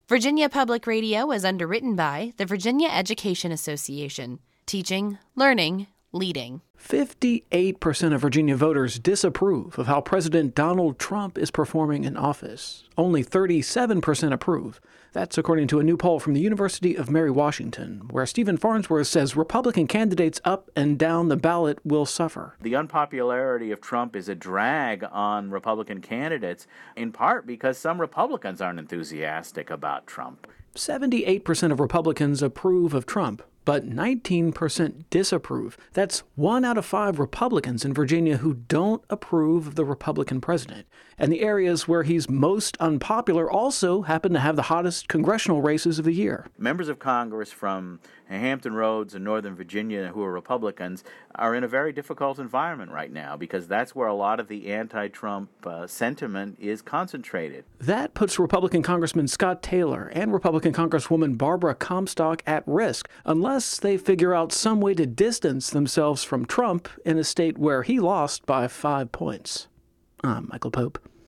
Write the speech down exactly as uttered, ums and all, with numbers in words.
Virginia Public Radio is underwritten by the Virginia Education Association. Teaching, learning, leading. fifty-eight percent of Virginia voters disapprove of how President Donald Trump is performing in office. Only thirty-seven percent approve. That's according to a new poll from the University of Mary Washington, where Stephen Farnsworth says Republican candidates up and down the ballot will suffer. The unpopularity of Trump is a drag on Republican candidates, in part because some Republicans aren't enthusiastic about Trump. seventy-eight percent of Republicans approve of Trump, but nineteen percent disapprove. That's one out of five Republicans in Virginia who don't approve of the Republican president. And the areas where he's most unpopular also happen to have the hottest congressional races of the year. Members of Congress from Hampton Roads and Northern Virginia who are Republicans are in a very difficult environment right now because that's where a lot of the anti-Trump uh, sentiment is concentrated. That puts Republican Congressman Scott Taylor and Republican Congresswoman Barbara Comstock at risk unless they figure out some way to distance themselves from Trump in a state where he lost by five points. I'm Michael Pope.